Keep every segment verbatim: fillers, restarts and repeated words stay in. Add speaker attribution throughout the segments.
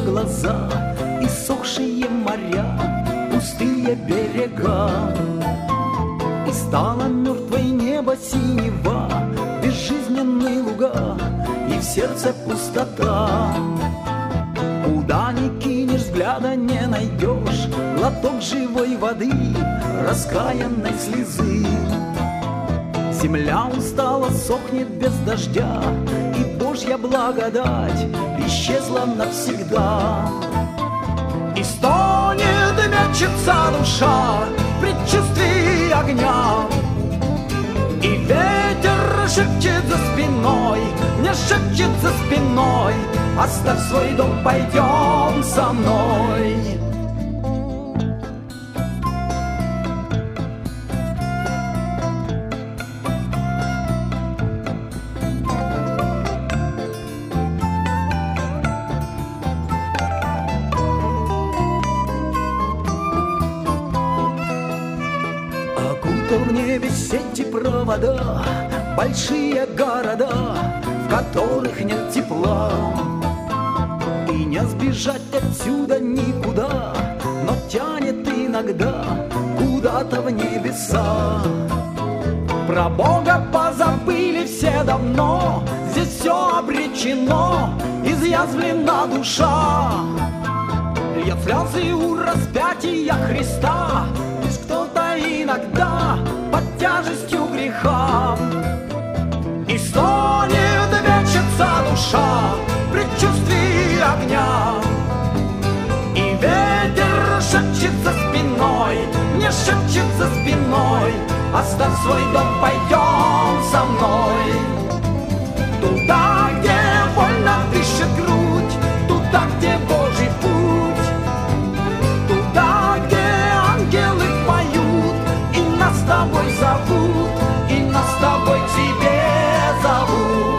Speaker 1: глаза, иссохшие моря, пустые берега. И стало мертвое небо синева, безжизненные луга, и в сердце пустота. Куда ни кинешь, взгляда не найдешь, глоток живой воды, раскаянной слезы. Земля устала, сохнет без дождя, и Божья благодать исчезла навсегда. И стонет, и мечется душа в предчувствии огня. И ветер шепчет за спиной, не шепчет за спиной: оставь свой дом, пойдем со мной. В небе сети провода, большие города, в которых нет тепла. И не сбежать отсюда никуда, но тянет иногда куда-то в небеса. Про Бога позабыли все давно, здесь все обречено, изъязвлена душа. Льет слезы у распятия Христа, лишь кто-то иногда под тяжестью греха. И стонет, мечется душа в предчувствии огня. И ветер шепчет за спиной, не шепчет за спиной: оставь свой дом, пойдем со мной. Туда, где вольно дышит грудь, туда, где Божий путь, туда, где ангелы поют и нас с тобой зовут, и нас с тобой к себе зовут.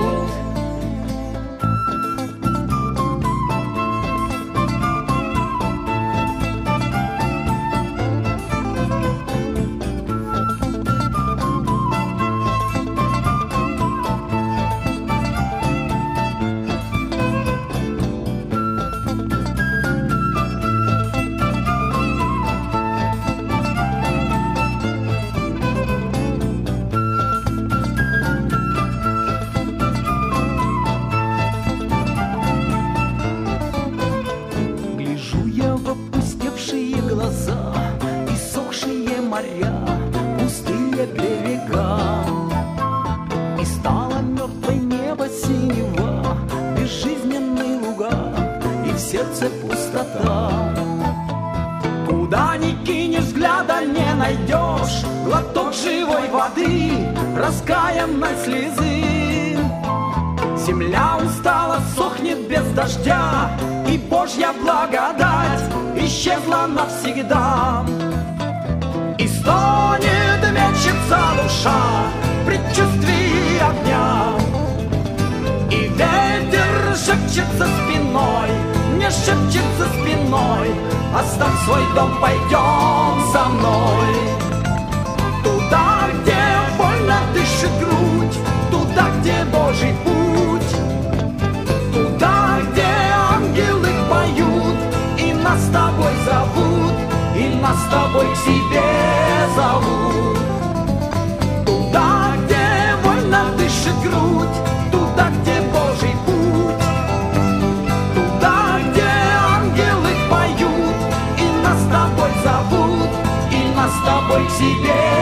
Speaker 1: Иссохшие моря, пустые берега. И стало мертвое небо синева, безжизненные луга, и в сердце пустота. Куда ни кинешь, взгляда не найдешь, глоток живой воды, раскаянной слезы. Земля устала, сохнет без дождя, и Божья благодать исчезла навсегда. И стонет, мечется душа в предчувствии огня. И ветер шепчет за спиной, не шепчет за спиной: оставь свой дом, пойдем со мной. Туда, где вольно дышит грудь, туда, где Божий путь, туда, где ангелы поют и нас с тобой зовут, и нас с тобой к себе зовут. Туда, где вольно дышит грудь, туда, где Божий путь, туда, где ангелы поют и нас с тобой зовут, и нас с тобой к себе